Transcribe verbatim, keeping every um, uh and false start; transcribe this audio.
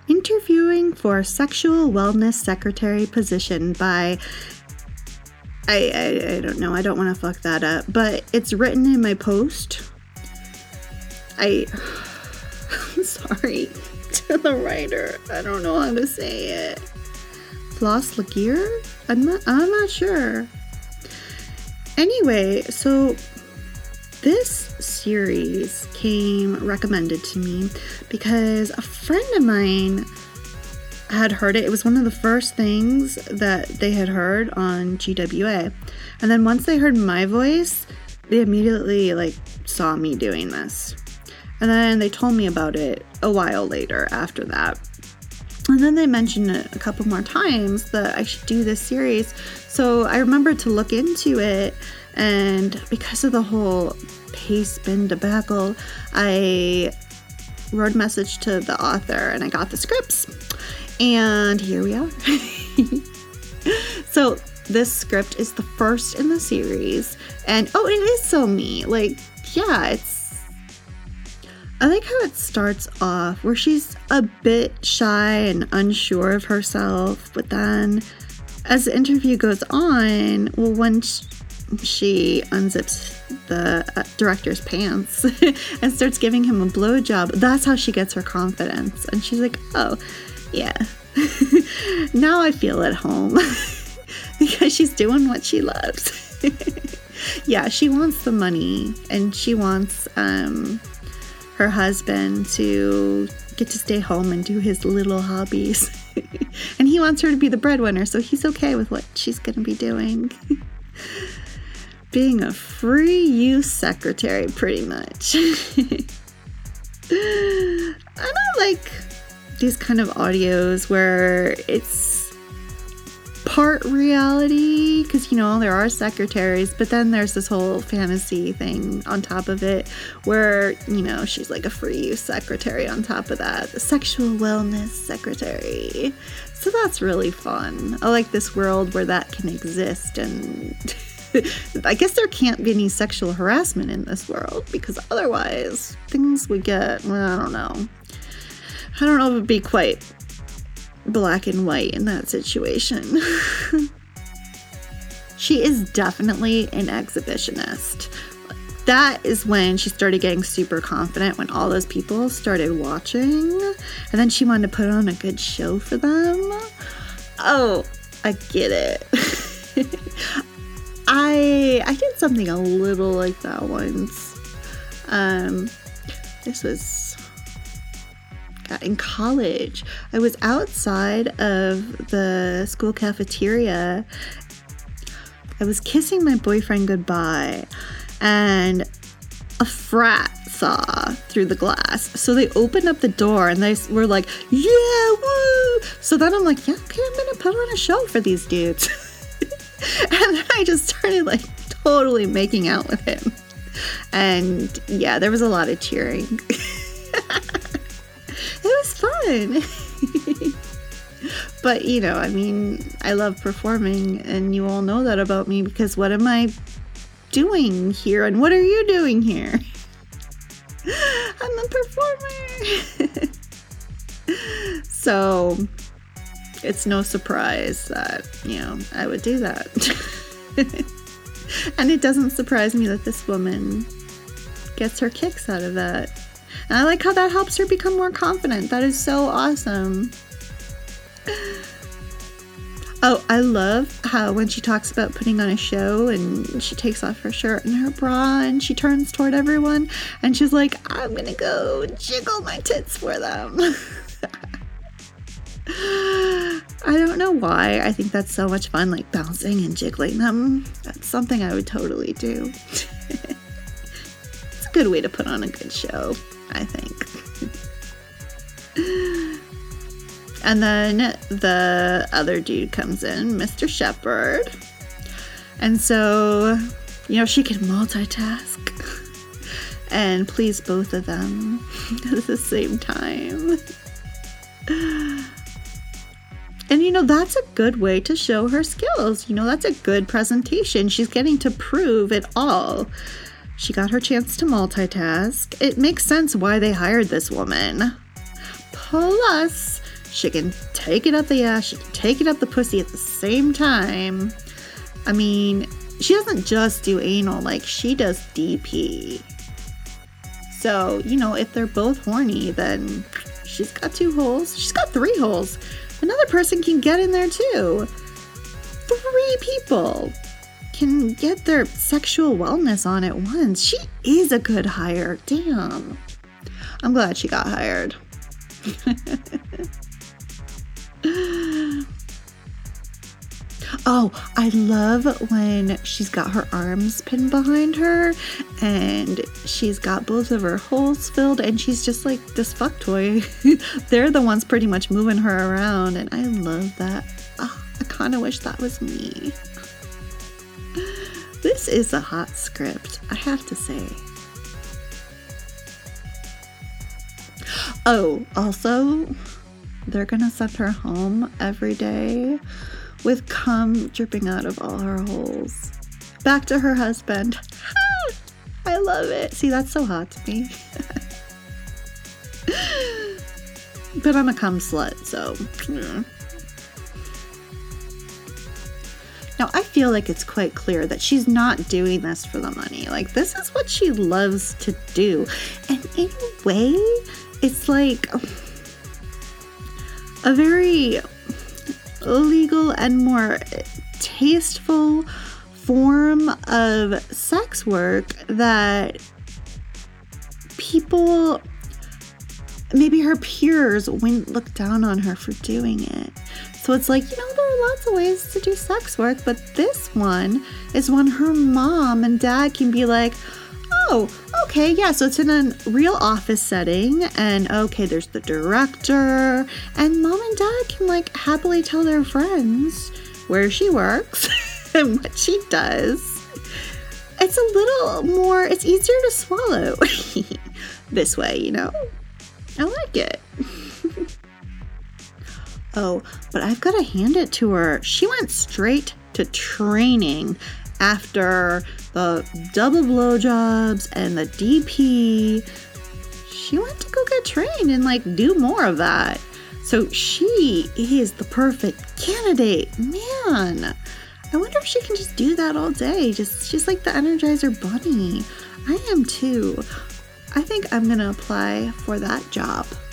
Interviewing for Sexual Wellness Secretary Position by... I, I, I don't know. I don't want to fuck that up. But it's written in my post. I... I'm sorry to the writer. I don't know how to say it. Floss Laguerre? I'm not, I'm not sure. Anyway, so this series came recommended to me because a friend of mine had heard it. It was one of the first things that they had heard on G W A. And then once they heard my voice, they immediately like saw me doing this. And then they told me about it a while later after that. And then they mentioned it a couple more times that I should do this series. So I remembered to look into it. And because of the whole pay spin debacle, I wrote a message to the author and I got the scripts. And here we are. So this script is the first in the series. And oh, it is so me. Like, yeah, it's... I like how it starts off where she's a bit shy and unsure of herself, but then as the interview goes on, well, once she unzips the uh, director's pants and starts giving him a blowjob, that's how she gets her confidence. And she's like, oh, yeah, now I feel at home because she's doing what she loves. Yeah, she wants the money and she wants, um... her husband to get to stay home and do his little hobbies. And he wants her to be the breadwinner, so he's okay with what she's going to be doing. Being a free use secretary, pretty much. I don't like these kind of audios where it's part reality, because, you know, there are secretaries, but then there's this whole fantasy thing on top of it where, you know, she's like a free use secretary on top of that, the sexual wellness secretary. So that's really fun. I like this world where that can exist, and I guess there can't be any sexual harassment in this world, because otherwise things would get, well, I don't know. I don't know if it'd be quite black and white in that situation. She is definitely an exhibitionist. That is when she started getting super confident, when all those people started watching, and then she wanted to put on a good show for them. Oh, I get it. I I did something a little like that once. Um, this was in college. I was outside of the school cafeteria. I was kissing my boyfriend goodbye, and a frat saw through the glass. So they opened up the door and they were like, yeah, woo! So then I'm like, yeah, okay, I'm gonna put on a show for these dudes. And then I just started like totally making out with him. And yeah, there was a lot of cheering. It was fun. But, you know, I mean, I love performing, and you all know that about me, because what am I doing here, and what are you doing here? I'm a performer. So it's no surprise that, you know, I would do that. And it doesn't surprise me that this woman gets her kicks out of that. And I like how that helps her become more confident. That is so awesome. Oh, I love how when she talks about putting on a show and she takes off her shirt and her bra and she turns toward everyone and she's like, I'm gonna go jiggle my tits for them. I don't know why. I think that's so much fun, like bouncing and jiggling them. That's something I would totally do. It's a good way to put on a good show, I think. And then the other dude comes in, Mister Shepard. And so, you know, she can multitask and please both of them at the same time. And, you know, that's a good way to show her skills. You know, that's a good presentation. She's getting to prove it all. She got her chance to multitask. It makes sense why they hired this woman. Plus, She can take it up the ass. She can take it up the pussy at the same time. I mean, she doesn't just do anal. Like, she does D P. So, you know, if they're both horny, then she's got two holes. She's got three holes. Another person can get in there too. Three people can get their sexual wellness on at once. She is a good hire. Damn. I'm glad she got hired. Oh, I love when she's got her arms pinned behind her and she's got both of her holes filled and she's just like this fuck toy. They're the ones pretty much moving her around and I love that. Oh, I kind of wish that was me. This is a hot script, I have to say. Oh, also, they're gonna send her home every day with cum dripping out of all her holes. Back to her husband. I love it. See, that's so hot to me. But I'm a cum slut, so. Yeah. Now, I feel like it's quite clear that she's not doing this for the money. Like, this is what she loves to do. And in a way, it's like a very legal and more tasteful form of sex work that people, maybe her peers, wouldn't look down on her for doing it. So it's like, you know, there are lots of ways to do sex work, but this one is one her mom and dad can be like, oh, okay, yeah, so it's in a real office setting, and okay, there's the director, and mom and dad can like happily tell their friends where she works and what she does. It's a little more, it's easier to swallow this way, you know? I like it. Oh, but I've got to hand it to her. She went straight to training after the double blowjobs and the D P. She went to go get trained and like do more of that. So she is the perfect candidate. Man, I wonder if she can just do that all day. Just she's like the Energizer Bunny. I am too. I think I'm gonna apply for that job.